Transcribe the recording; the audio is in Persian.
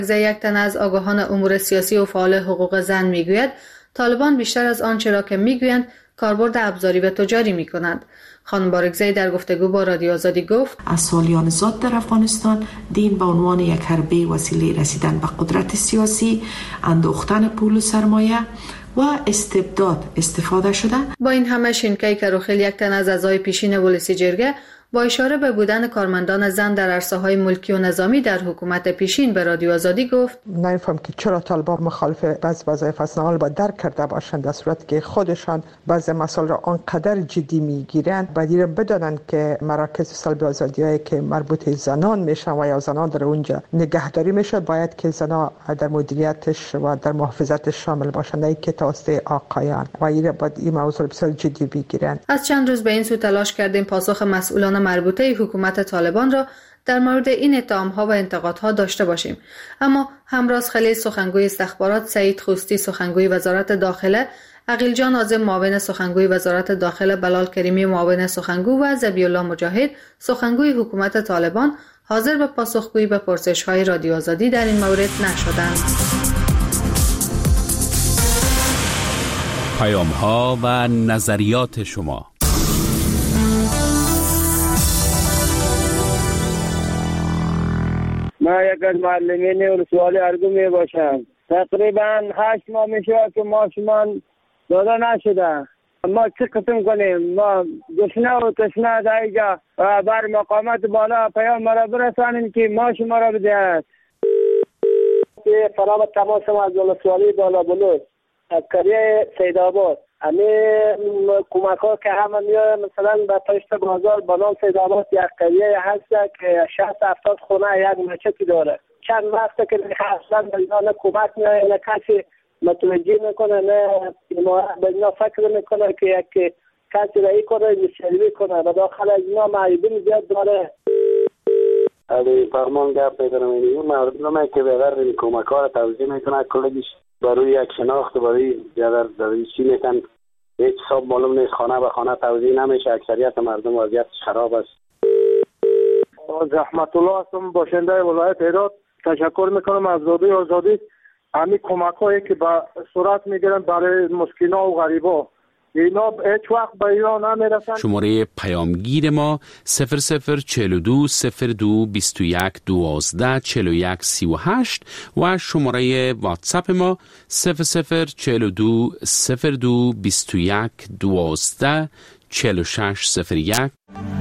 یک تن از آگاهان امور سیاسی و فعال حقوق زن میگوید طالبان بیشتر از آنچه را که میگویند کاربرد ابزاری و تجاری میکنند. خانم بارگزئی در گفتگو با رادیو آزادی گفت از سالیان زاد در افغانستان دین به عنوان یک حربه وسیله رسیدن به قدرت سیاسی، اندوختن پول و سرمایه و استبداد استفاده شده. با این همه شینکای کروخیل یک تن از اعضای پیشین ولسی جرگه با اشاره به بودن کارمندان زن در عرصه‌های ملکی و نظامی در حکومت پیشین به رادیو آزادی گفت نمی‌فهم که چرا طالبان مخالف بعض وظایف هستند با درک کرده باشند، در صورتی که خودشان بعض مسائل را آنقدر جدی میگیرند بدیره بدانند که مراکز سلب آزادی‌هایی که مربوط زنان میشن و یا زنان در اونجا نگهداری میشه باید که زنان در مدیریتش و در محافظتش شامل باشند، نه که توسط آقایان، و این موضوع بسیار جدی بگیرند. از چند روز به این سو تلاش کردیم پاسخ مسئولان مربوطه حکومت طالبان را در مورد این اتهام‌ها و انتقادها داشته باشیم، اما همراز خلیل سخنگوی استخبارات، سعید خوستی سخنگوی وزارت داخله، عقیل جان عازم معاون سخنگوی وزارت داخله، بلال کریمی معاون سخنگو و ذبیح الله مجاهد سخنگوی حکومت طالبان حاضر به پاسخگویی به پرسش‌های رادیو آزادی در این مورد نشدند. پیام‌ها و نظریات شما. من یک از معلمین ولسوالی ارگو می باشم. تقریبا 8 ماه می شود که ماشمان داده نشده. ما چه قسم کنیم؟ ما گشنه و تشنه در اینجا بر مقامات بالا پیام مرا برسانیم که ماش ما را بدهد. فرام تماس ما از ولسوالی بالا بلوچ از قریه سیدآباد. همین کمک ها که همه میاد مثلا به پشت بازار بنام سیدآباد یک قریه هست که 60-70 خونه یک مچتی داره. چند وقته که اصلا به اینا نه کمک نه کسی متوجه میکنه، نه به اینا فکر میکنه که یک کسی رایی کنه سروی کنه و داخل از اینا معیبین زیاد داره. علی فرمان گپ پیدا نمیدیم مردم که بهتر کمک ها را توضیح میکنه کلگیش برای یک شناخت برای در چی میتن هیچ حساب معلوم نیست، خانه به خانه توزیع نمیشه، اکثریت مردم وضعیت خراب است. رحمت الله هستم، باشنده ولایت هرات. تشکر میکنم از رادیو آزادی. همین کمک هایی که به صورت میگیرن برای مسکینا و غریبا اینا هیچ وقت به اینا نمیرسن. شماره پیامگیر ما 0042 02 21 12 41 38 و شماره واتساپ ما 0042 02 21 12 46 01.